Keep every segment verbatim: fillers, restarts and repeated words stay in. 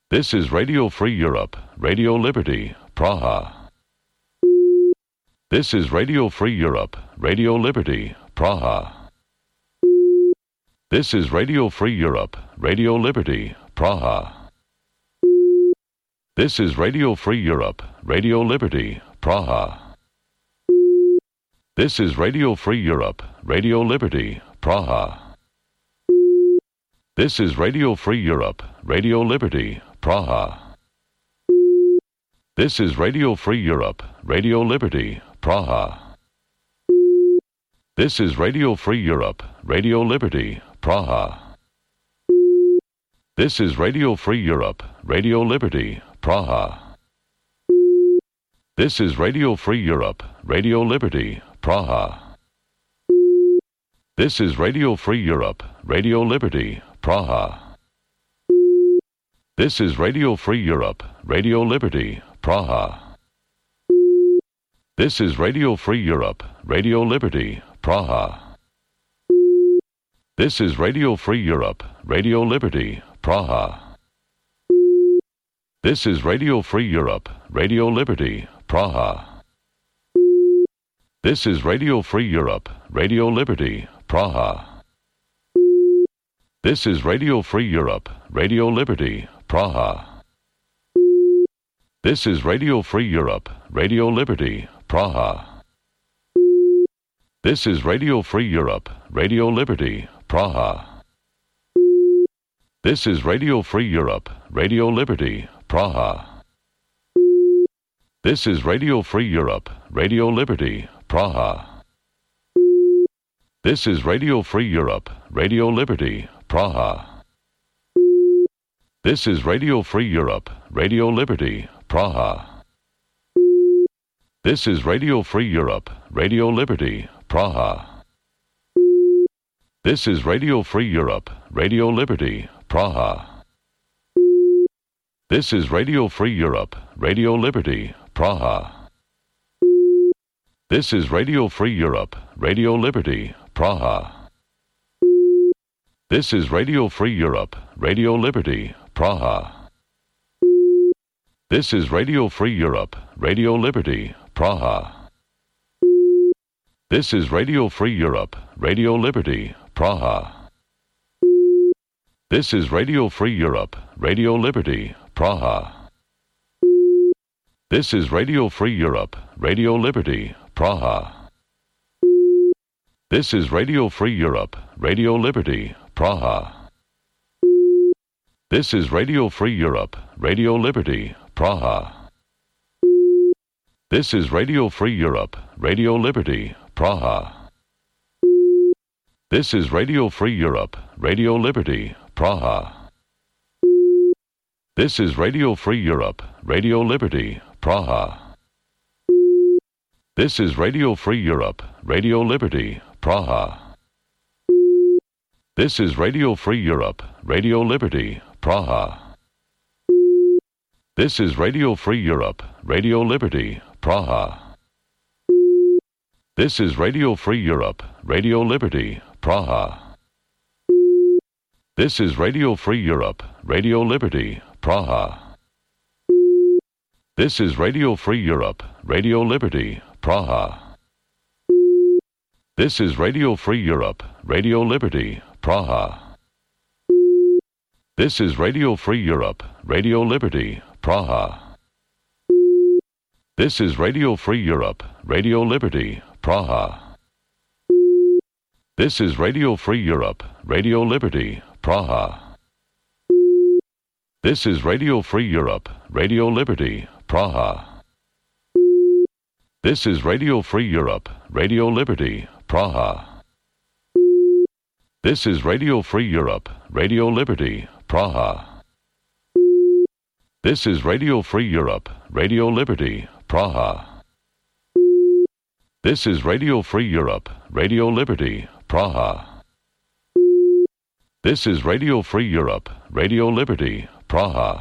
This is Radio Free Europe, Radio Liberty, Praha. This is Radio Free Europe, Radio Liberty, Praha. This is Radio Free Europe, Radio Liberty, Praha. This is Radio Free Europe, Radio Liberty, Praha. This is Radio Free Europe, Radio Liberty, Praha. This is Radio Free Europe, Radio Liberty, Praha. This is Radio Free Europe, Radio Liberty, Praha. This is Radio Free Europe, Radio Liberty, Praha. This is Radio Free Europe, Radio Liberty, Praha. This is Radio Free Europe, Radio Liberty, Praha. This is Radio Free Europe, Radio Liberty, Praha. This is Radio Free Europe, Radio Liberty, Praha. This is Radio Free Europe, Radio Liberty, Praha. This is Radio Free Europe, Radio Liberty, Praha. This is Radio Free Europe, Radio Liberty, Praha. This is Radio Free Europe, Radio Liberty, Praha. This is Radio Free Europe, Radio Liberty, Praha. This is Radio Free Europe, Radio Liberty, Praha. This is Radio Free Europe, Radio Liberty, Praha. This is Radio Free Europe, Radio Liberty, Praha. This is Radio Free Europe, Radio Liberty, Praha. This is Radio Free Europe, Radio Liberty, Praha. This is Radio Free Europe, Radio Liberty, Praha. This is Radio Free Europe, Radio Liberty, Praha. This is Radio Free Europe, Radio Liberty, Praha. This is Radio Free Europe, Radio Liberty, Praha. This is Radio Free Europe, Radio Liberty, Praha. This is Radio Free Europe, Radio Liberty, Praha. This is Radio Free Europe, Radio Liberty, Praha. This is Radio Free Europe, Radio Liberty, Praha. This is Radio Free Europe, Radio Liberty, Praha. This is Radio Free Europe, Radio Liberty, Praha. This is Radio Free Europe, Radio Liberty, Praha. This is Radio Free Europe, Radio Liberty, Praha. This is Radio Free Europe, Radio Liberty, Praha. This is Radio Free Europe, Radio Liberty, Praha. This is Radio Free Europe, Radio Liberty, Praha. This is Radio Free Europe, Radio Liberty, Praha. This is Radio Free Europe, Radio Liberty, Praha. This is Radio Free Europe, Radio Liberty, Praha. This is Radio Free Europe, Radio Liberty, Praha. This is Radio Free Europe, Radio Liberty, Praha. This is Radio Free Europe, Radio Liberty, Praha. This is Radio Free Europe, Radio Liberty, Praha. This is Radio Free Europe, Radio Liberty, Praha. This is Radio Free Europe, Radio Liberty, Praha. This is Radio Free Europe, Radio Liberty, Praha. This is Radio Free Europe, Radio Liberty, Praha. This is Radio Free Europe, Radio Liberty, Praha. This is Radio Free Europe, Radio Liberty, Praha. This is Radio Free Europe, Radio Liberty, Praha. This is Radio Free Europe, Radio Liberty, Praha. This is Radio Free Europe, Radio Liberty, Praha.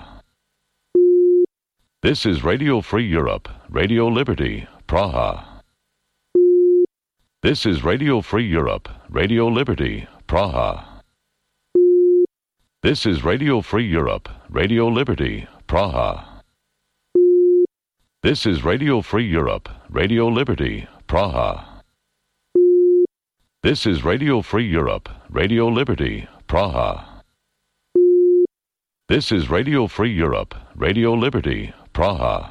This is Radio Free Europe, Radio Liberty, Praha. This is Radio Free Europe, Radio Liberty, Praha. This is Radio Free Europe, Radio Liberty, Praha. This is Radio Free Europe, Radio Liberty, Praha. This is Radio Free Europe, Radio Liberty, Praha. This is Radio Free Europe, Radio Liberty, Praha.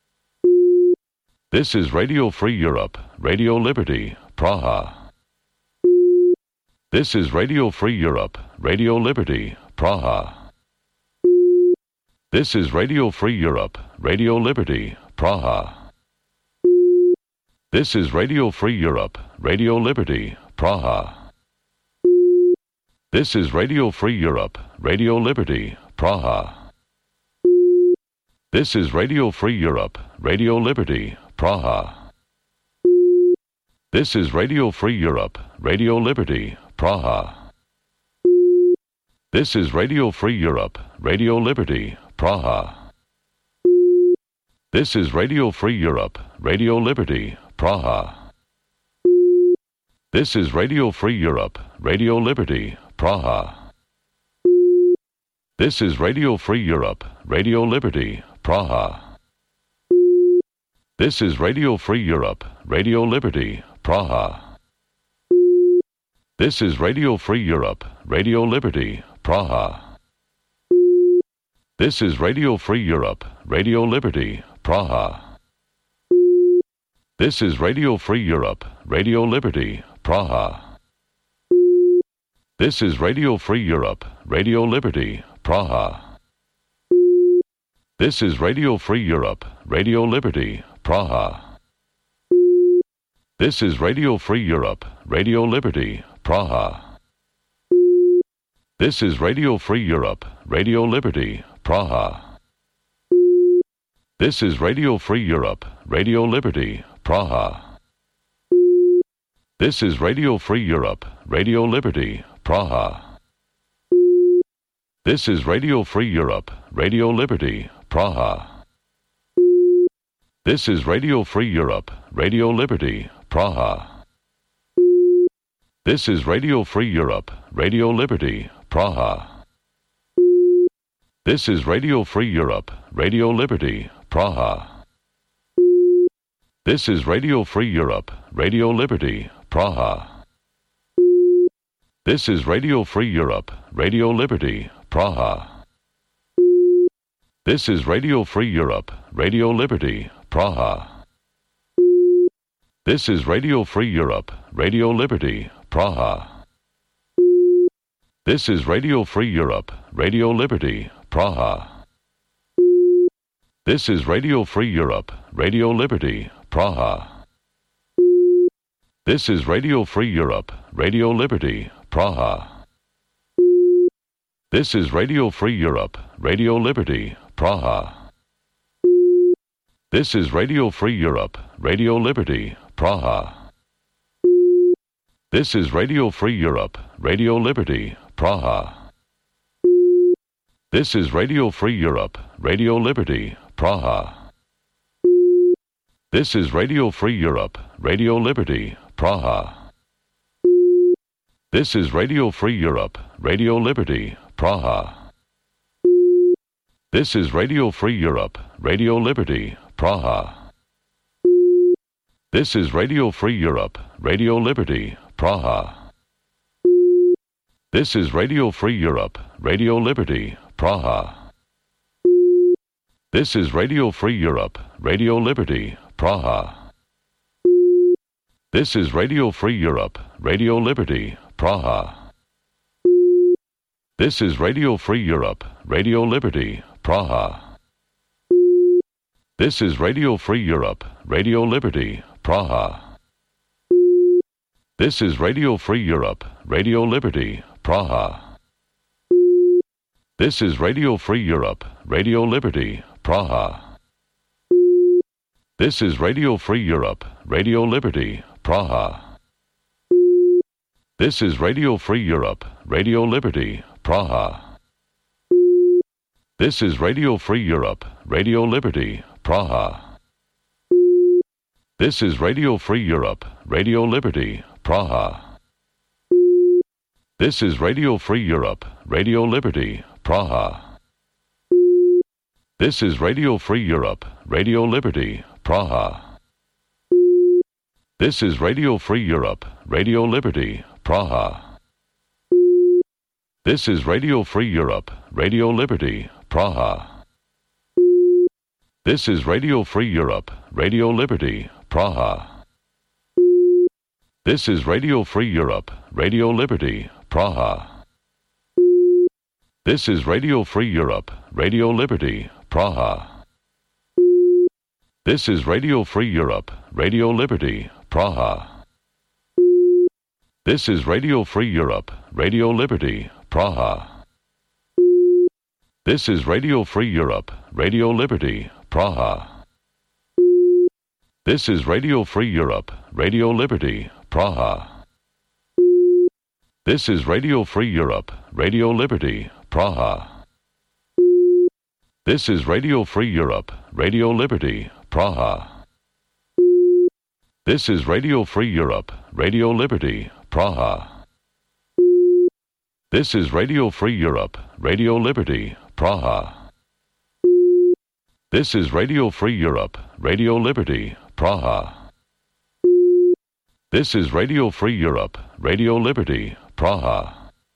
This is Radio Free Europe, Radio Liberty, Praha. This is Radio Free Europe, Radio Liberty, Praha. This is Radio Free Europe, Radio Liberty, Praha. This is Radio Free Europe, Radio Liberty, Praha. This is Radio Free Europe, Radio Liberty, Praha. This is Radio Free Europe, Radio Liberty, Praha. This is Radio Free Europe, Radio Liberty, Praha. This is Radio Free Europe, Radio Liberty, Praha. This is Radio Free Europe, Radio Liberty, Praha. This is Radio Free Europe, Radio Liberty, Praha. This is Radio Free Europe, Radio Liberty, Praha. This is Radio Free Europe, Radio Liberty, Praha. This is Radio Free Europe, Radio Liberty, Praha. This is Radio Free Europe, Radio Liberty, Praha. This is Radio Free Europe, Radio Liberty, Praha. This is Radio Free Europe, Radio Liberty, Praha. This is Radio Free Europe, Radio Liberty, Praha. This is Radio Free Europe, Radio Liberty, Praha. This is Radio Free Europe, Radio Liberty, Praha. This is Radio Free Europe, Radio Liberty, Praha. This is Radio Free Europe, Radio Liberty, Praha. This is Radio Free Europe, Radio Liberty, Praha. This is Radio Free Europe, Radio Liberty, Praha. This is Radio Free Europe, Radio Liberty, Praha. This is Radio Free Europe, Radio Liberty, Praha. This is Radio Free Europe, Radio Liberty, Praha. This is Radio Free Europe, Radio Liberty, Praha. This is Radio Free Europe, Radio Liberty, Praha. This is Radio Free Europe, Radio Liberty, Praha. This is Radio Free Europe, Radio Liberty, Praha. This is Radio Free Europe, Radio Liberty, Praha. This is Radio Free Europe, Radio Liberty, Praha. This is Radio Free Europe, Radio Liberty, Praha. This is Radio Free Europe, Radio Liberty, Praha. This is Radio Free Europe, Radio Liberty, Praha. This is Radio Free Europe, Radio Liberty, Praha. This is Radio Free Europe, Radio Liberty, Praha. This is Radio Free Europe, Radio Liberty, Praha. This is Radio Free Europe, Radio Liberty, Praha. This is Radio Free Europe, Radio Liberty, Praha. This is Radio Free Europe, Radio Liberty, Praha. This is Radio Free Europe, Radio Liberty, Praha. This is Radio Free Europe, Radio Liberty, Praha. This is Radio Free Europe, Radio Liberty, Praha. This is Radio Free Europe, Radio Liberty, Praha. This is Radio Free Europe, Radio Liberty, Praha. This is Radio Free Europe, Radio Liberty, Praha. This is Radio Free Europe, Radio Liberty, Praha. This is Radio Free Europe, Radio Liberty, Praha. This is Radio Free Europe, Radio Liberty, Praha. This is Radio Free Europe, Radio Liberty, Praha. This is Radio Free Europe, Radio Liberty, Praha. This is Radio Free Europe, Radio Liberty, Praha. This is Radio Free Europe, Radio Liberty, Praha. This is Radio Free Europe, Radio Liberty, Praha. This is Radio Free Europe, Radio Liberty, Praha. This is Radio Free Europe, Radio Liberty, Praha. This is Radio Free Europe, Radio Liberty, Praha. This is Radio Free Europe, Radio Liberty, Praha. This is Radio Free Europe, Radio Liberty, Praha. This is Radio Free Europe, Radio Liberty, Praha. This is Radio Free Europe, Radio Liberty, Praha. This is Radio Free Europe, Radio Liberty, Praha. This is Radio Free Europe, Radio Liberty, Praha. This is Radio Free Europe, Radio Liberty, Praha. This is Radio Free Europe, Radio Liberty, Praha. This is Radio Free Europe, Radio Liberty, Praha. This is Radio Free Europe, Radio Liberty, Praha.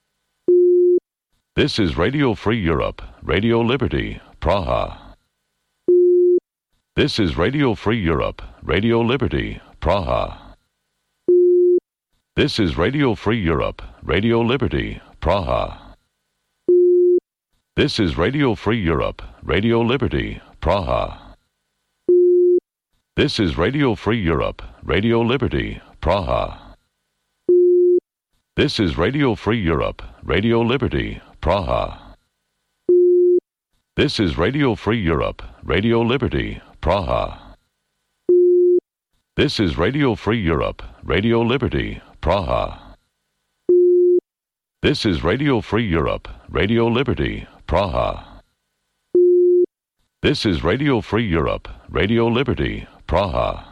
This is Radio Free Europe, Radio Liberty, Praha. This is Radio Free Europe, Radio Liberty, Praha. This is Radio Free Europe, Radio Liberty, Praha. This is Radio Free Europe, Radio Liberty, Praha. This is Radio Free Europe, Radio Liberty, Praha. This is Radio Free Europe, Radio Liberty, Praha. This is Radio Free Europe, Radio Liberty, Praha. This is Radio Free Europe, Radio Liberty, Praha. This is Radio Free Europe, Radio Liberty, Praha. This is Radio Free Europe, Radio Liberty, Praha.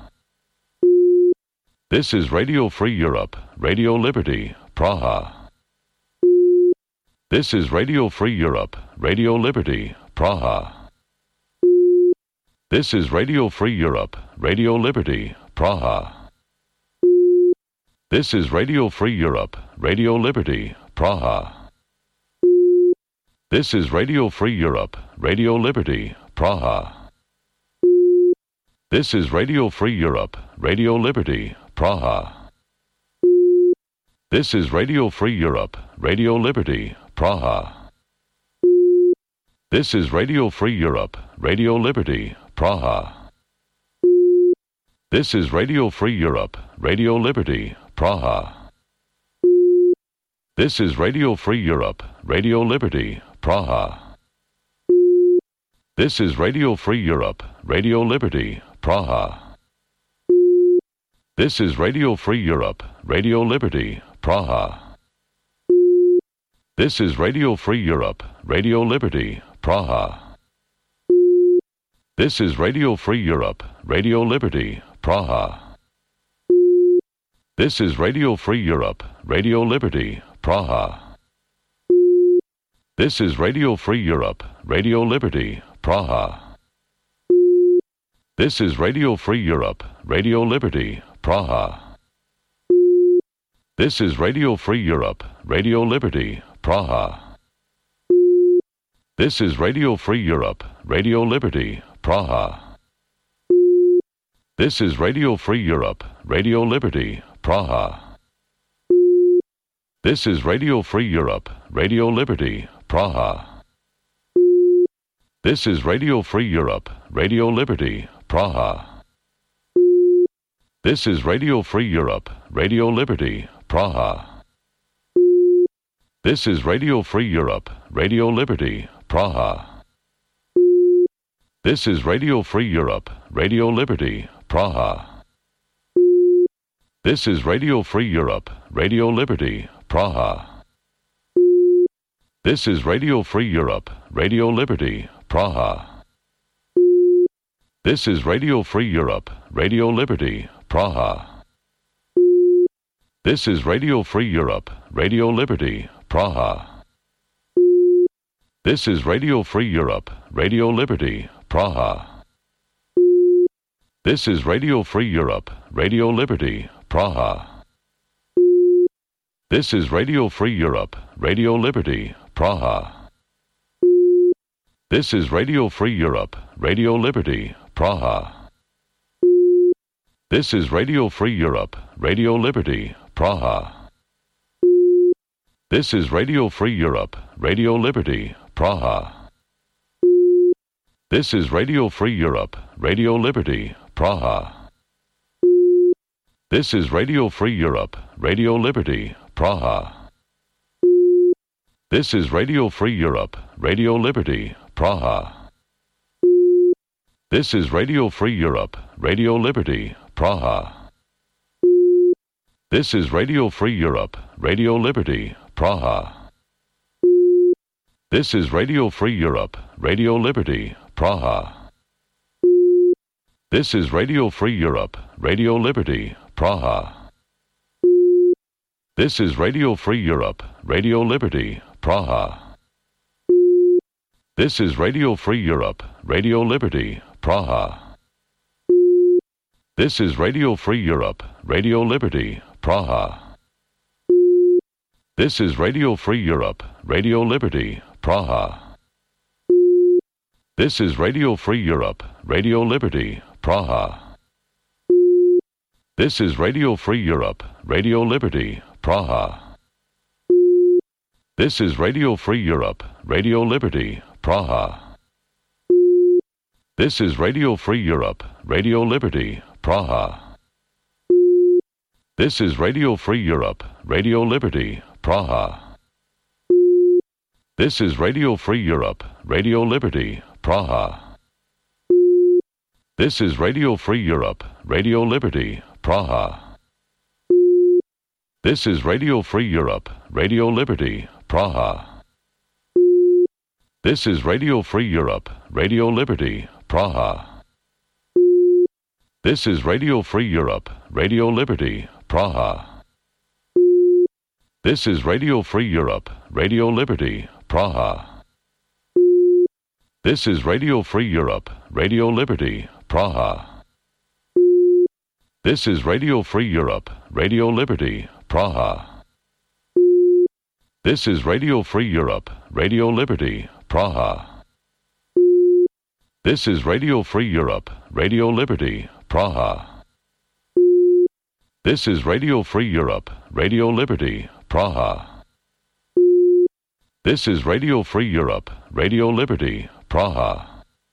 This is Radio Free Europe, Radio Liberty, Praha. This is Radio Free Europe, Radio Liberty, Praha. This is Radio Free Europe, Radio Liberty, Praha. This is Radio Free Europe, Radio Liberty, Praha. This is Radio Free Europe, Radio Liberty, Praha. This is Radio Free Europe, Radio Liberty, Praha. This is Radio Free Europe, Radio Liberty, Praha. This is Radio Free Europe, Radio Liberty, Praha. This is Radio Free Europe, Radio Liberty, Praha. This is Radio Free Europe, Radio Liberty, Praha. This is Radio Free Europe, Radio Liberty, Praha. This is Radio Free Europe, Radio Liberty, Praha. This is Radio Free Europe, Radio Liberty, Praha. This is Radio Free Europe, Radio Liberty, Praha. This is Radio Free Europe, Radio Liberty, Praha. This is Radio Free Europe, Radio Liberty, Praha. This is Radio Free Europe, Radio Liberty, Praha. This is Radio Free Europe, Radio Liberty, Praha. This is Radio Free Europe, Radio Liberty, Praha. This is Radio Free Europe, Radio Liberty, Praha. This is Radio Free Europe, Radio Liberty, Praha. This is Radio Free Europe, Radio Liberty, Praha. This is Radio Free Europe, Radio Liberty, Praha. This is Radio Free Europe, Radio Liberty, Praha. This is Radio Free Europe, Radio Liberty, Praha. This is Radio Free Europe, Radio Liberty, Praha. This is Radio Free Europe, Radio Liberty, Praha. This is Radio Free Europe, Radio Liberty, Praha. This is Radio Free Europe, Radio Liberty, Praha. This is Radio Free Europe, Radio Liberty, Praha. This is Radio Free Europe, Radio Liberty, Praha. This is Radio Free Europe, Radio Liberty, Praha. This is Radio Free Europe, Radio Liberty, Praha. This is Radio Free Europe, Radio Liberty, Praha. This is Radio Free Europe, Radio Liberty, Praha. This is Radio Free Europe, Radio Liberty, Praha. This is Radio Free Europe, Radio Liberty, Praha. This is Radio Free Europe, Radio Liberty, Praha. This is Radio Free Europe, Radio Liberty, Praha. This is Radio Free Europe, Radio Liberty, Praha. This is Radio Free Europe, Radio Liberty, Praha. This is Radio Free Europe, Radio Liberty, Praha. This is Radio Free Europe, Radio Liberty, Praha. This is Radio Free Europe, Radio Liberty, Praha. This is Radio Free Europe, Radio Liberty, Praha. This is Radio Free Europe, Radio Liberty, Praha. This is Radio Free Europe, Radio Liberty, Praha. This is Radio Free Europe, Radio Liberty, Praha. This is Radio Free Europe, Radio Liberty, Praha. This is Radio Free Europe, Radio Liberty, Praha. This is Radio Free Europe, Radio Liberty, Praha. This is Radio Free Europe, Radio Liberty, Praha. This is Radio Free Europe, Radio Liberty, Praha. This is Radio Free Europe, Radio Liberty, Praha. This is Radio Free Europe, Radio Liberty, Praha. This is Radio Free Europe, Radio Liberty, Praha. This is Radio Free Europe, Radio Liberty, Praha. This is Radio Free Europe, Radio Liberty, Praha. This is Radio Free Europe, Radio Liberty, Praha. This is Radio Free Europe, Radio Liberty, Praha. This is Radio Free Europe, Radio Liberty, Praha. This is Radio Free Europe, Radio Liberty, Praha. This is Radio Free Europe, Radio Liberty, Praha.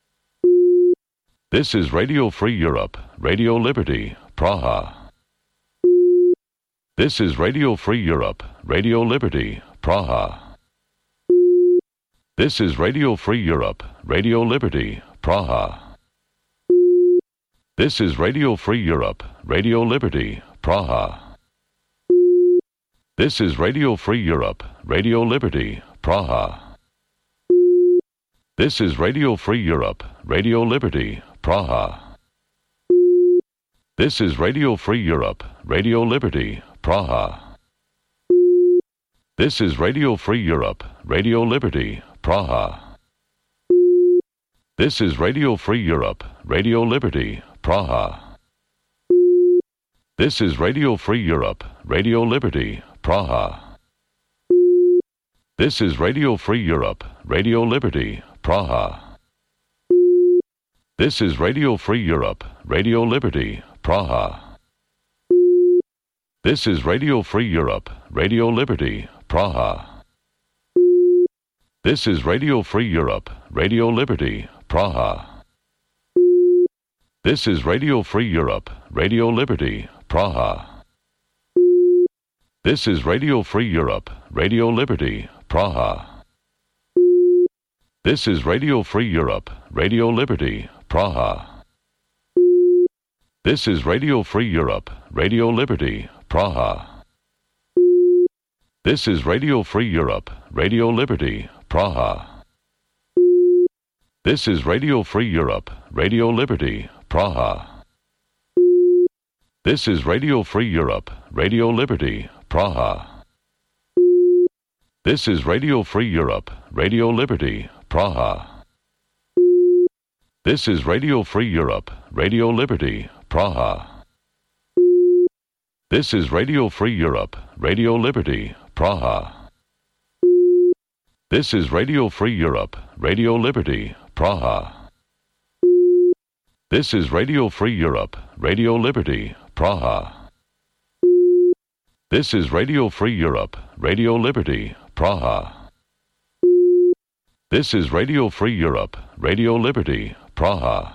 This is Radio Free Europe, Radio Liberty, Praha. This is Radio Free Europe, Radio Liberty, Praha. This is Radio Free Europe, Radio Liberty, Praha. This is Radio Free Europe, Radio Liberty, Praha. This is Radio Free Europe, Radio Liberty, Praha. This is Radio Free Europe, Radio Liberty, Praha. This is Radio Free Europe, Radio Liberty, Praha. This is Radio Free Europe, Radio Liberty, Praha. This is Radio Free Europe, Radio Liberty, Praha. This is Radio Free Europe, Radio Liberty, Praha. This is Radio Free Europe, Radio Liberty, Praha. This is Radio Free Europe, Radio Liberty, Praha. This is Radio Free Europe, Radio Liberty, Praha. This is Radio Free Europe, Radio Liberty, Praha. This is Radio Free Europe, Radio Liberty, Praha. This is Radio Free Europe, Radio Liberty, Praha. This is Radio Free Europe, Radio Liberty, Praha. This is Radio Free Europe, Radio Liberty, Praha. This is Radio Free Europe, Radio Liberty, Praha. This is Radio Free Europe, Radio Liberty, Praha. This is Radio Free Europe, Radio Liberty, Praha. This is Radio Free Europe, Radio Liberty, Praha. This is Radio Free Europe, Radio Liberty, Praha. This is Radio Free Europe, Radio Liberty, Praha. This is Radio Free Europe, Radio Liberty, Praha. This is Radio Free Europe, Radio Liberty, Praha. This is Radio Free Europe, Radio Liberty, Praha. This is Radio Free Europe, Radio Liberty, Praha.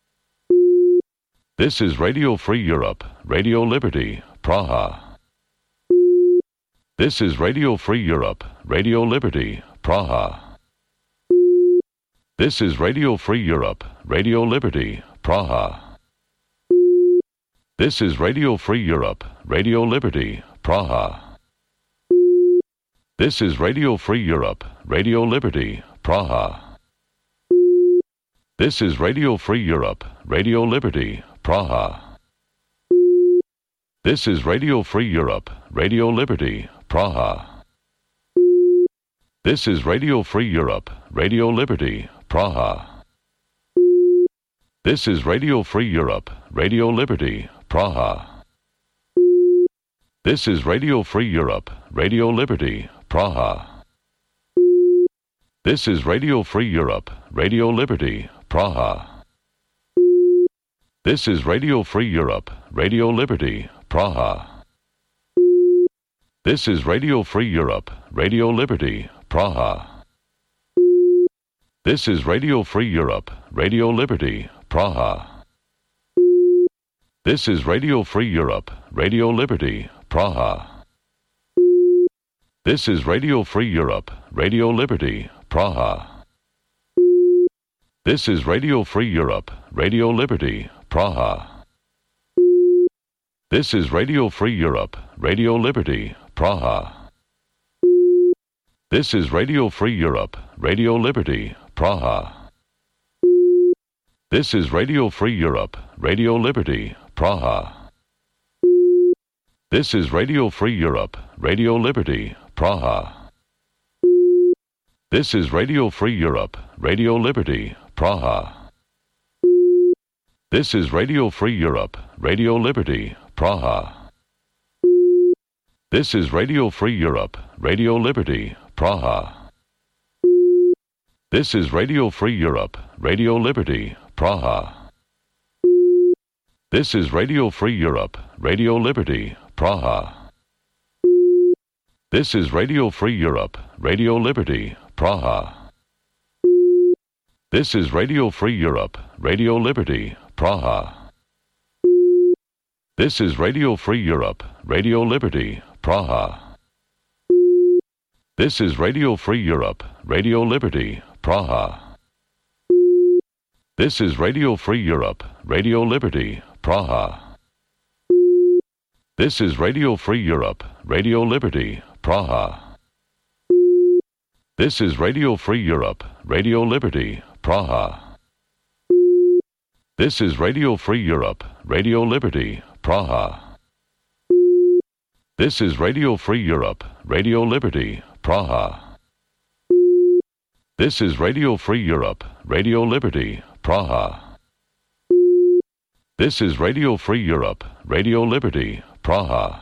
This is Radio Free Europe, Radio Liberty, Praha. This is Radio Free Europe, Radio Liberty, Praha. This is Radio Free Europe, Radio Liberty, Praha. This is Radio Free Europe, Radio Liberty, Praha. This is Radio Free Europe, Radio Liberty, Praha. This is Radio Free Europe, Radio Liberty, Praha. This is Radio Free Europe, Radio Liberty, Praha. This is Radio Free Europe, Radio Liberty, Praha. This is Radio Free Europe, Radio Liberty, Praha. This is Radio Free Europe, Radio Liberty, Praha. This is Radio Free Europe, Radio Liberty, Praha. This is Radio Free Europe, Radio Liberty, Praha. This is Radio Free Europe, Radio Liberty, Praha. This is Radio Free Europe, Radio Liberty, Praha. This is Radio Free Europe, Radio Liberty, Praha. This is Radio Free Europe, Radio Liberty, Praha. This is Radio Free Europe, Radio Liberty, Praha. This is Radio Free Europe, Radio Liberty, Praha. This is Radio Free Europe, Radio Liberty, Praha. This is Radio Free Europe, Radio Liberty, Praha. This is Radio Free Europe, Radio Liberty, Praha. This is Radio Free Europe, Radio Liberty, Praha. This is Radio Free Europe, Radio Liberty, Praha. This is Radio Free Europe, Radio Liberty, Praha. This is Radio Free Europe, Radio Liberty, Praha. This is Radio Free Europe, Radio Liberty, Praha. This is Radio Free Europe, Radio Liberty, Praha. This is Radio Free Europe, Radio Liberty, Praha. This is Radio Free Europe, Radio Liberty, Praha. This is Radio Free Europe, Radio Liberty, Praha. This is Radio Free Europe, Radio Liberty, Praha. This is Radio Free Europe, Radio Liberty, Praha. This is Radio Free Europe, Radio Liberty, Praha. This is Radio Free Europe, Radio Liberty, Praha. This is Radio Free Europe, Radio Liberty, Praha. This is Radio Free Europe, Radio Liberty, Praha. This is Radio Free Europe, Radio Liberty, Praha.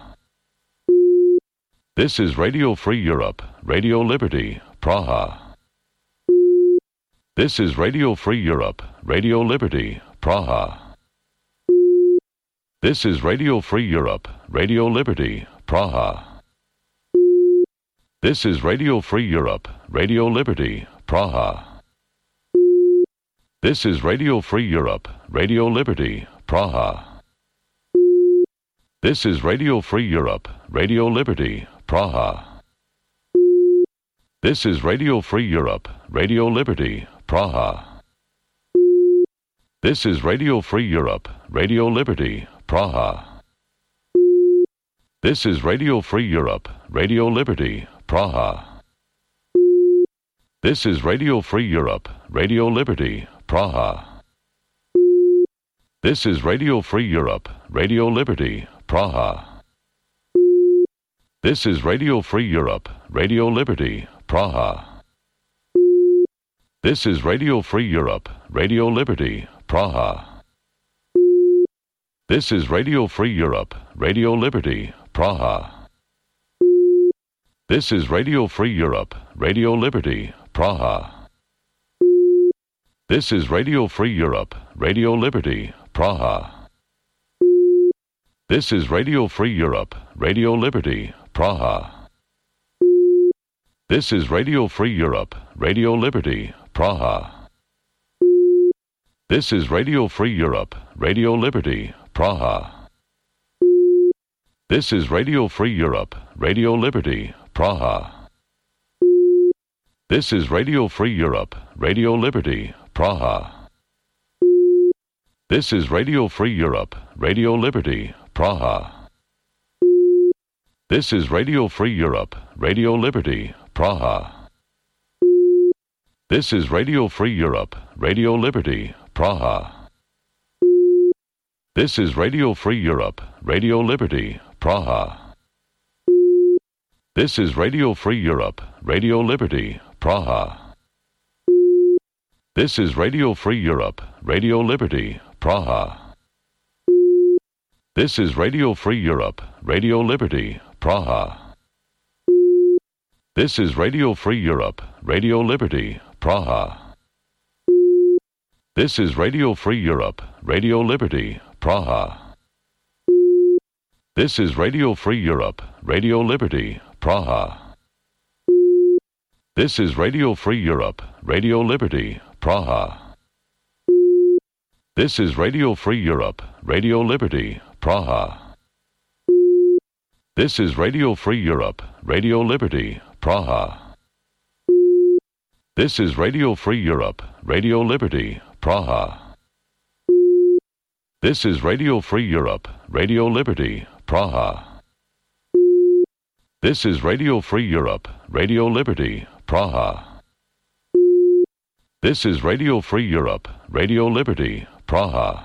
This is Radio Free Europe, Radio Liberty, Praha. This is Radio Free Europe, Radio Liberty, Praha. This is Radio Free Europe, Radio Liberty, Praha. This is Radio Free Europe, Radio Liberty, Praha. This is Radio Free Europe, Radio Liberty, Praha. This is Radio Free Europe, Radio Liberty, Praha. This is Radio Free Europe, Radio Liberty, Praha. This is Radio Free Europe, Radio Liberty, Praha. This is Radio Free Europe, Radio Liberty, Praha. This is Radio Free Europe, Radio Liberty, Praha. This is Radio Free Europe, Radio Liberty, Praha. This is Radio Free Europe, Radio Liberty, Praha. This is Radio Free Europe, Radio Liberty, Praha. This is Radio Free Europe, Radio Liberty, Praha. This is Radio Free Europe, Radio Liberty, Praha. This is Radio Free Europe, Radio Liberty, Praha. This is Radio Free Europe, Radio Liberty, Praha. This is Radio Free Europe, Radio Liberty, Praha. This is Radio Free Europe, Radio Liberty, Praha. This is Radio Free Europe, Radio Liberty, Praha. This is Radio Free Europe, Radio Liberty, Praha. This is Radio Free Europe, Radio Liberty, Praha. This is Radio Free Europe, Radio Liberty, Praha. This is Radio Free Europe, Radio Liberty, Praha. This is Radio Free Europe, Radio Liberty, Praha. This is Radio Free Europe, Radio Liberty, Praha. This is Radio Free Europe, Radio Liberty, Praha. This is Radio Free Europe, Radio Liberty, Praha. This is Radio Free Europe, Radio Liberty, Praha. This is Radio Free Europe, Radio Liberty, Praha. This is Radio Free Europe, Radio Liberty, Praha. This is Radio Free Europe, Radio Liberty, Praha. This is Radio Free Europe, Radio Liberty, Praha. This is Radio Free Europe, Radio Liberty, Praha. This is Radio Free Europe, Radio Liberty, Praha. This is Radio Free Europe, Radio Liberty, Praha. This is Radio Free Europe, Radio Liberty, Praha. This is Radio Free Europe, Radio Liberty, Praha.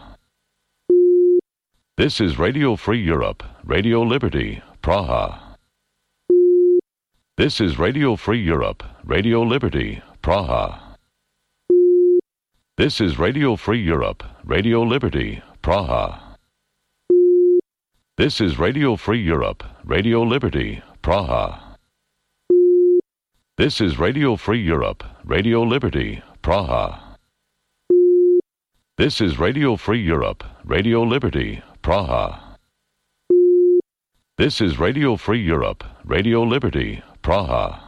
This is Radio Free Europe, Radio Liberty, Praha. This is Radio Free Europe, Radio Liberty, Praha. This is Radio Free Europe, Radio Liberty, Praha. This is Radio Free Europe, Radio Liberty, Praha. This is Radio Free Europe, Radio Liberty, Praha. This is Radio Free Europe, Radio Liberty, Praha. This is Radio Free Europe, Radio Liberty, Praha.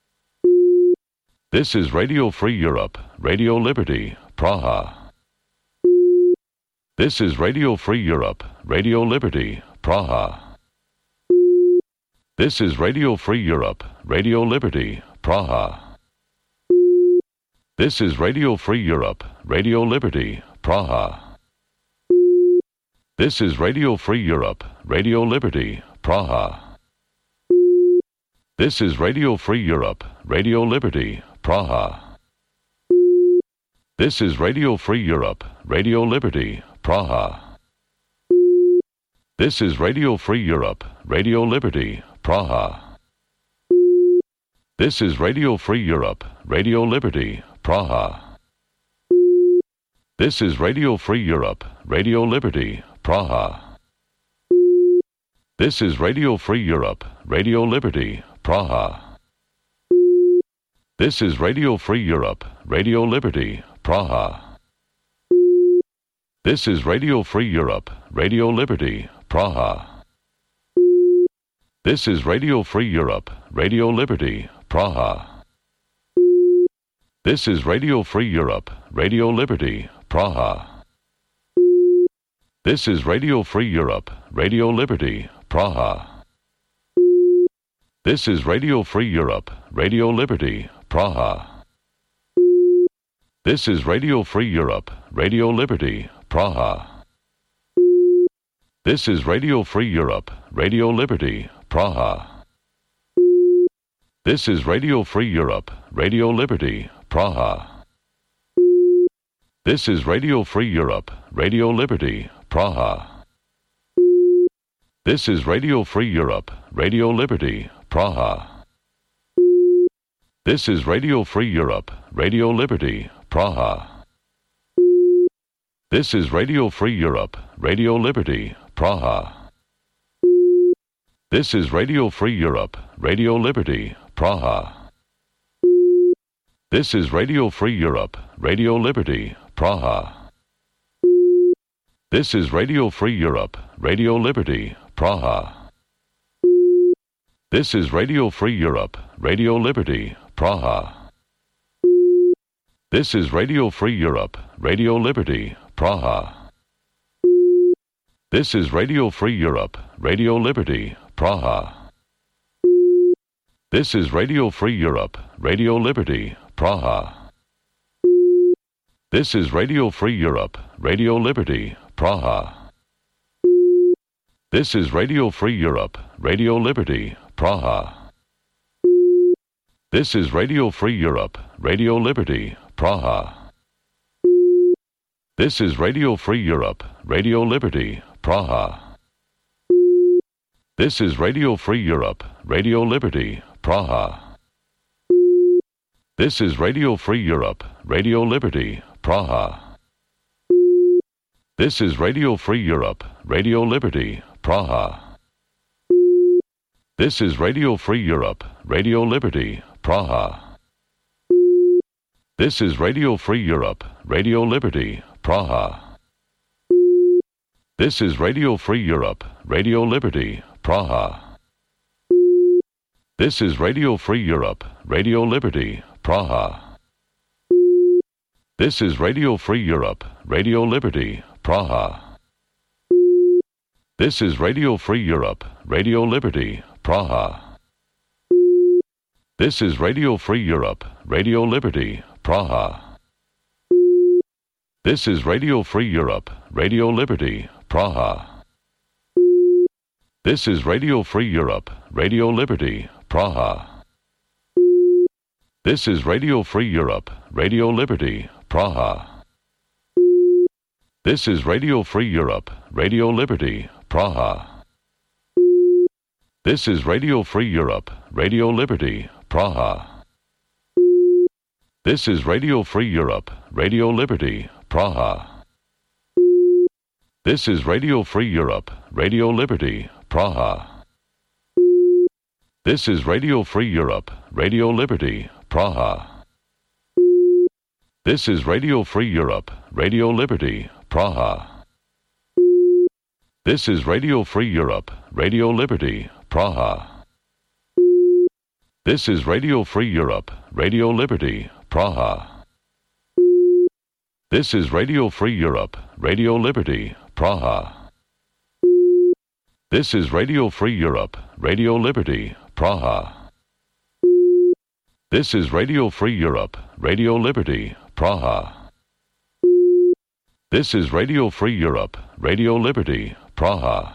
This is Radio Free Europe, Radio Liberty, Praha. This is Radio Free Europe, Radio Liberty, Praha. This is Radio Free Europe, Radio Liberty, Praha. This is Radio Free Europe, Radio Liberty, Praha. This is Radio Free Europe, Radio Liberty, Praha. This is Radio Free Europe, Radio Liberty, Praha. This is Radio Free Europe, Radio Liberty, Praha. This is Radio Free Europe, Radio Liberty, Praha. This is Radio Free Europe, Radio Liberty, Praha. This is Radio Free Europe, Radio Liberty, Praha. This is Radio Free Europe, Radio Liberty, Praha. This is Radio Free Europe, Radio Liberty, Praha. This is Radio Free Europe, Radio Liberty, Praha. This is Radio Free Europe, Radio Liberty, Praha. This is Radio Free Europe, Radio Liberty, Praha. This is Radio Free Europe, Radio Liberty, Praha. This is Radio Free Europe, Radio Liberty, Praha. This is Radio Free Europe, Radio Liberty, Praha. This is Radio Free Europe, Radio Liberty, Praha. This is Radio Free Europe, Radio Liberty, Praha. This is Radio Free Europe, Radio Liberty, Praha. This is Radio Free Europe, Radio Liberty, Praha. This is Radio Free Europe, Radio Liberty, Praha. This is Radio Free Europe, Radio Liberty, Praha. This is Radio Free Europe, Radio Liberty, Praha. This is Radio Free Europe, Radio Liberty, Praha. This is Radio Free Europe, Radio Liberty, Praha. This is Radio Free Europe, Radio Liberty, Praha. This is Radio Free Europe, Radio Liberty, Praha. This is Radio Free Europe, Radio Liberty, Praha. This is Radio Free Europe, Radio Liberty, Praha. This is Radio Free Europe, Radio Liberty, Praha. This is Radio Free Europe, Radio Liberty, Praha. This is Radio Free Europe, Radio Liberty, Praha. This is Radio Free Europe, Radio Liberty, Praha. This is Radio Free Europe, Radio Liberty, Praha. This is Radio Free Europe, Radio Liberty, Praha. This is Radio Free Europe, Radio Liberty, Praha. This is Radio Free Europe, Radio Liberty, Praha. This is Radio Free Europe, Radio Liberty, Praha. This is Radio Free Europe, Radio Liberty, Praha. This is Radio Free Europe, Radio Liberty, Praha. This is Radio Free Europe, Radio Liberty, Praha. This is Radio Free Europe, Radio Liberty, Praha. This is Radio Free Europe, Radio Liberty, Praha. This is Radio Free Europe, Radio Liberty, Praha. This is Radio Free Europe, Radio Liberty, Praha. This is Radio Free Europe, Radio Liberty, Praha. This is Radio Free Europe, Radio Liberty, Praha. This is Radio Free Europe, Radio Liberty, Praha. This is Radio Free Europe, Radio Liberty, Praha. This is Radio Free Europe, Radio Liberty, Praha. This is Radio Free Europe, Radio Liberty, Praha. This is Radio Free Europe, Radio Liberty, Praha. This is Radio Free Europe, Radio Liberty, Praha. This is Radio Free Europe, Radio Liberty, Praha. This is Radio Free Europe, Radio Liberty, Praha. This is Radio Free Europe, Radio Liberty, Praha. This is Radio Free Europe, Radio Liberty, Praha. This is Radio Free Europe, Radio Liberty, Praha.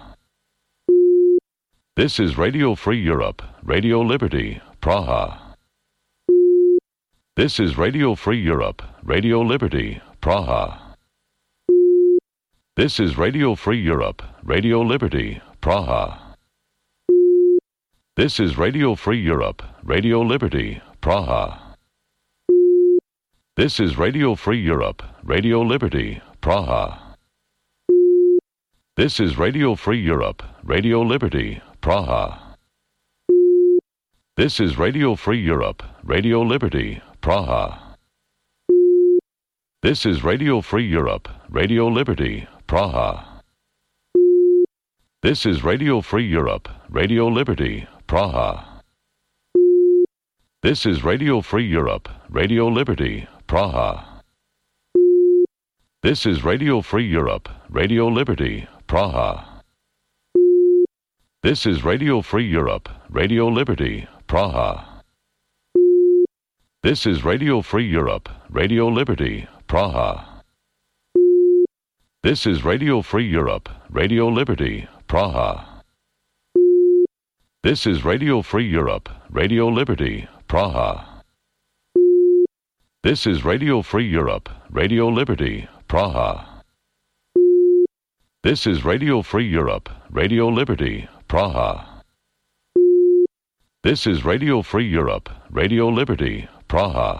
This is Radio Free Europe, Radio Liberty, Praha. This is Radio Free Europe, Radio Liberty, Praha. This is Radio Free Europe, Radio Liberty, Praha. This is Radio Free Europe, Radio Liberty, Praha. This is Radio Free Europe, Radio Liberty, Praha. This is Radio Free Europe, Radio Liberty, Praha. This is Radio Free Europe, Radio Liberty, Praha. This is Radio Free Europe, Radio Liberty, Praha. This is Radio Free Europe, Radio Liberty, Praha. This is Radio Free Europe, Radio Liberty, Praha. This is Radio Free Europe, Radio Liberty, Praha. This is Radio Free Europe, Radio Liberty, Praha. This is Radio Free Europe, Radio Liberty, Praha. This is Radio Free Europe, Radio Liberty, Praha. This is Radio Free Europe, Radio Liberty, Praha. This is Radio Free Europe, Radio Liberty, Praha. This is Radio Free Europe, Radio Liberty, Praha. This is Radio Free Europe, Radio Liberty, Praha.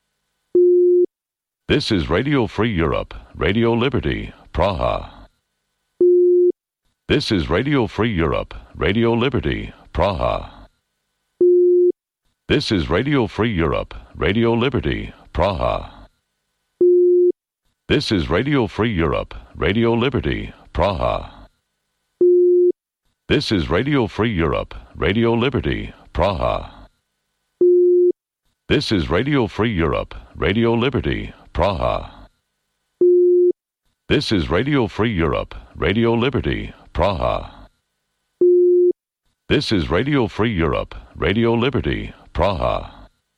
This is Radio Free Europe, Radio Liberty, Praha. This is Radio Free Europe, Radio Liberty, Praha. This is Radio Free Europe, Radio Liberty, Praha. This is Radio Free Europe, Radio Liberty, Praha. This is Radio Free Europe, Radio Liberty, Praha. This is Radio Free Europe, Radio Liberty, Praha. This is Radio Free Europe, Radio Liberty, Praha. This is Radio Free Europe, Radio Liberty, Praha.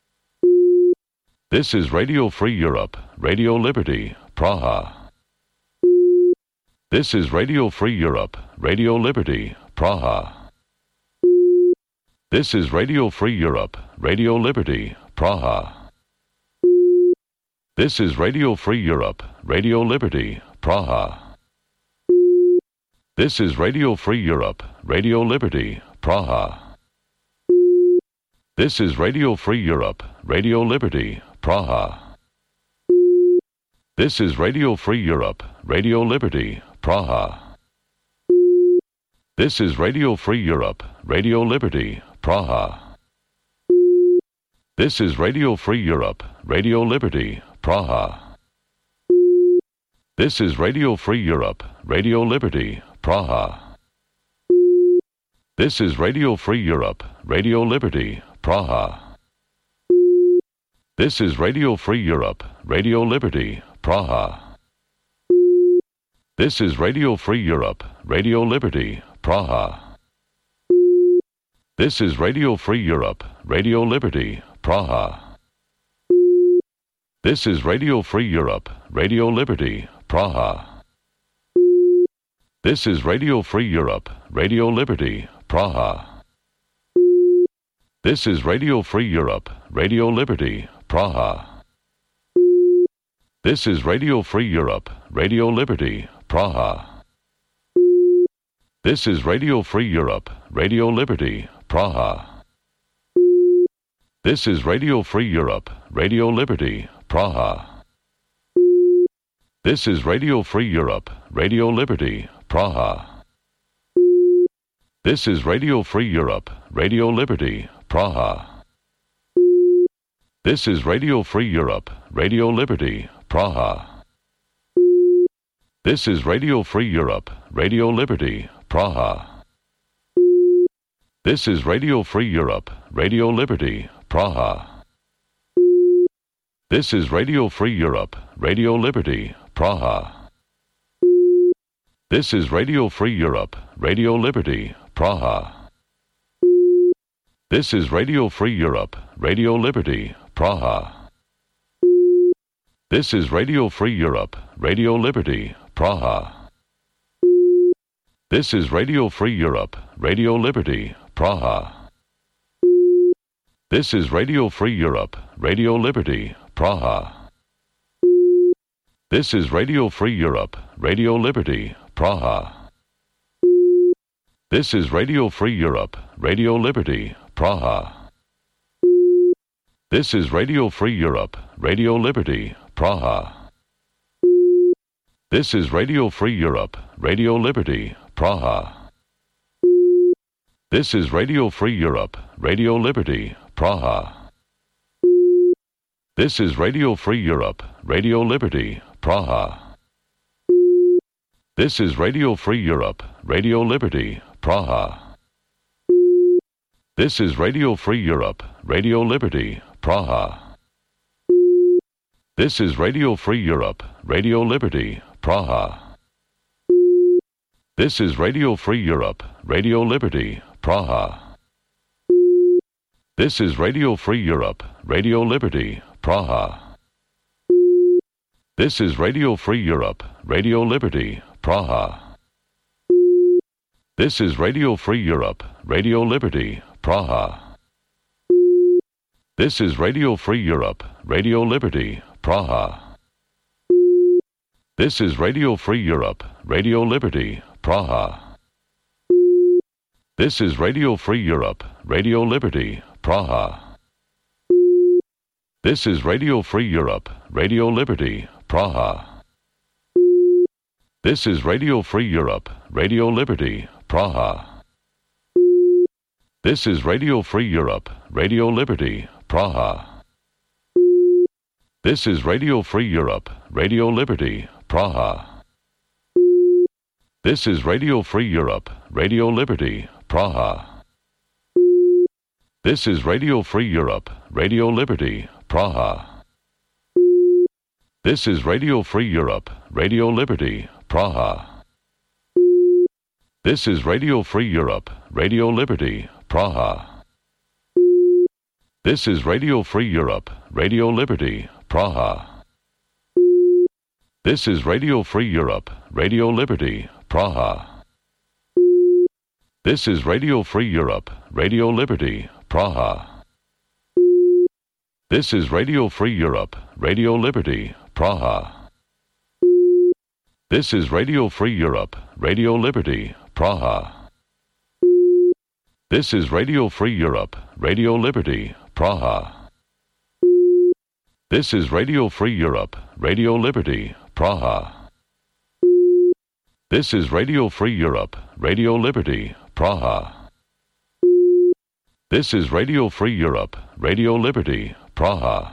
This is Radio Free Europe, Radio Liberty, Praha. This is Radio Free Europe, Radio Liberty, Praha. This is Radio Free Europe, Radio Liberty, Praha. This is Radio Free Europe, Radio Liberty, Praha. This is Radio Free Europe, Radio Liberty, Praha. This is Radio Free Europe, Radio Liberty, Praha. This is Radio Free Europe, Radio Liberty, Praha. This is Radio Free Europe, Radio Liberty, Praha. This is Radio Free Europe, Radio Liberty, Praha. This is Radio Free Europe, Radio Liberty, Praha. This is Radio Free Europe, Radio Liberty, Praha. This is Radio Free Europe, Radio Liberty, Praha. This is Radio Free Europe, Radio Liberty, Praha. This is Radio Free Europe, Radio Liberty, Praha. This is Radio Free Europe, Radio Liberty, Praha. This is Radio Free Europe, Radio Liberty, Praha. This is Radio Free Europe, Radio Liberty, Praha. This is Radio Free Europe, Radio Liberty, Praha. This is Radio Free Europe, Radio Liberty, Praha. This is Radio Free Europe, Radio Liberty, Praha. This is Radio Free Europe, Radio Liberty, Praha. This is Radio Free Europe, Radio Liberty, Praha. This is Radio Free Europe, Radio Liberty, Praha. This is Radio Free Europe, Radio Liberty, Praha. This is Radio Free Europe, Radio Liberty, Praha. This is Radio Free Europe, Radio Liberty, Praha. This is Radio Free Europe, Radio Liberty, Praha. This is Radio Free Europe, Radio Liberty, Praha. This is Radio Free Europe, Radio Liberty, Praha. This is Radio Free Europe, Radio Liberty, Praha. This is Radio Free Europe, Radio Liberty, Praha. This is Radio Free Europe, Radio Liberty, Praha. This is Radio Free Europe, Radio Liberty, Praha. This is Radio Free Europe, Radio Liberty, Praha. This is Radio Free Europe, Radio Liberty, Praha. This is Radio Free Europe, Radio Liberty, Praha. This is Radio Free Europe, Radio Liberty, Praha. This is Radio Free Europe, Radio Liberty, Praha. This is Radio Free Europe, Radio Liberty, Praha. This is Radio Free Europe, Radio Liberty, Praha. This is Radio Free Europe, Radio Liberty, Praha. This is Radio Free Europe, Radio Liberty, Praha. This is Radio Free Europe, Radio Liberty, Praha. This is Radio Free Europe, Radio Liberty, Praha. This is Radio Free Europe, Radio Liberty, Praha. This is Radio Free Europe, Radio Liberty, Praha. This is Radio Free Europe, Radio Liberty, Praha. This is Radio Free Europe, Radio Liberty, Praha. This is Radio Free Europe, Radio Liberty, Praha. This is Radio Free Europe, Radio Liberty, Praha. This is Radio Free Europe, Radio Liberty, Praha. This is Radio Free Europe, Radio Liberty, Praha. This is Radio Free Europe, Radio Liberty, Praha. This is Radio Free Europe, Radio Liberty, Praha. This is Radio Free Europe, Radio Liberty, Praha. This is Radio Free Europe, Radio Liberty, Praha. This is Radio Free Europe, Radio Liberty, Praha. This is Radio Free Europe, Radio Liberty, Praha. This is Radio Free Europe, Radio Liberty, Praha. This is Radio Free Europe, Radio Liberty, Praha. This is Radio Free Europe, Radio Liberty, Praha. This is Radio Free Europe, Radio Liberty, Praha. This is Radio Free Europe, Radio Liberty, Praha. This is Radio Free Europe, Radio Liberty, Praha.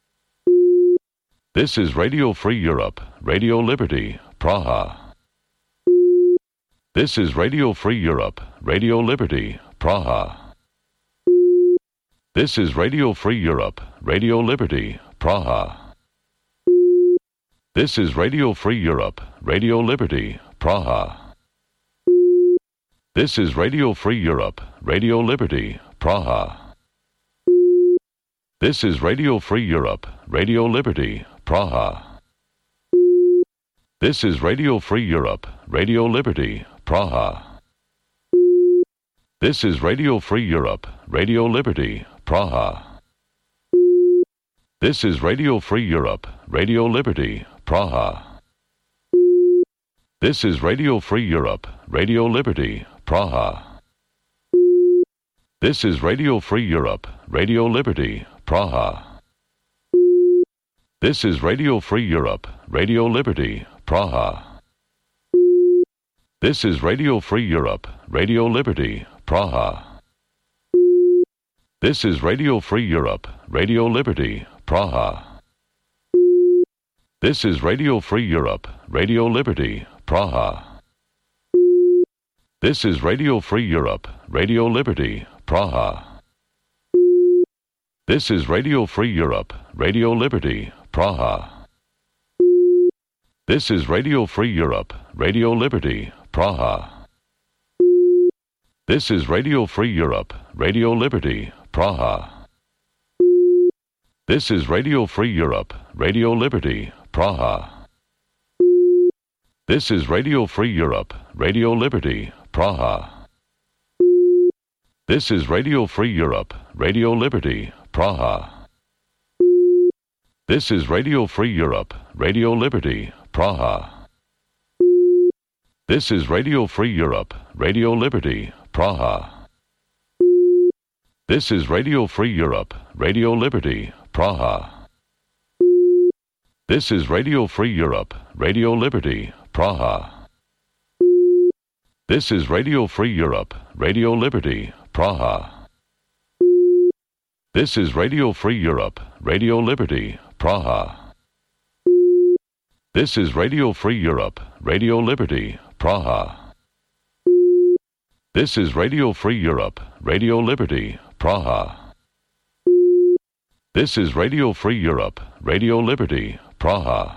This is Radio Free Europe, Radio Liberty, Praha. This is Radio Free Europe, Radio Liberty, Praha. This is Radio Free Europe, Radio Liberty, Praha. This is Radio Free Europe, Radio Liberty, Praha. This is Radio Free Europe, Radio Liberty, Praha. This is Radio Free Europe, Radio Liberty, Praha. This is Radio Free Europe, Radio Liberty, Praha. This is Radio Free Europe, Radio Liberty, Praha. This is Radio Free Europe, Radio Liberty, Praha. This is Radio Free Europe, Radio Liberty, Praha. This is Radio Free Europe, Radio Liberty, Praha. This is Radio Free Europe, Radio Liberty, Praha. This is Radio Free Europe, Radio Liberty, Praha. This is Radio Free Europe, Radio Liberty, Praha. This is Radio Free Europe, Radio Liberty, Praha. This is Radio Free Europe, Radio Liberty, Praha. This is Radio Free Europe, Radio Liberty, Praha. This is Radio Free Europe, Radio Liberty, Praha. This is Radio Free Europe, Radio Liberty, Praha. This is Radio Free Europe, Radio Liberty, Praha. This is Radio Free Europe, Radio Liberty, Praha. This is Radio Free Europe, Radio Liberty, Praha. This is Radio Free Europe, Radio Liberty, Praha. This is Radio Free Europe, Radio Liberty, Praha. This is Radio Free Europe, Radio Liberty, Praha. This is Radio Free Europe, Radio Liberty, Praha. This is Radio Free Europe, Radio Liberty, Praha. This is Radio Free Europe, Radio Liberty, Praha. This is Radio Free Europe, Radio Liberty, Praha. This is Radio Free Europe, Radio Liberty, Praha. This is Radio Free Europe, Radio Liberty, Praha.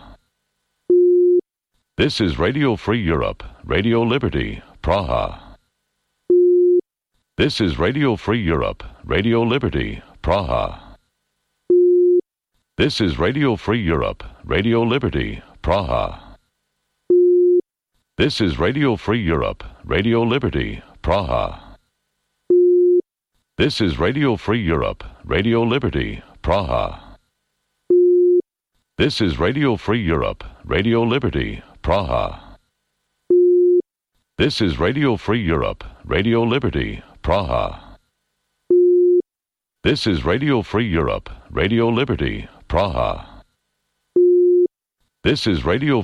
This is Radio Free Europe, Radio Liberty, Praha. This is Radio Free Europe, Radio Liberty, Praha. This is Radio Free Europe, Radio Liberty, Praha. This is Radio Free Europe, Radio Liberty, Praha. This is Radio Free Europe, Radio Liberty, Praha. This is Radio Free Europe, Radio Liberty, Praha. This is Radio Free Europe, Radio Liberty, Praha. This is Radio Free Europe, Radio Liberty, Praha. This is Radio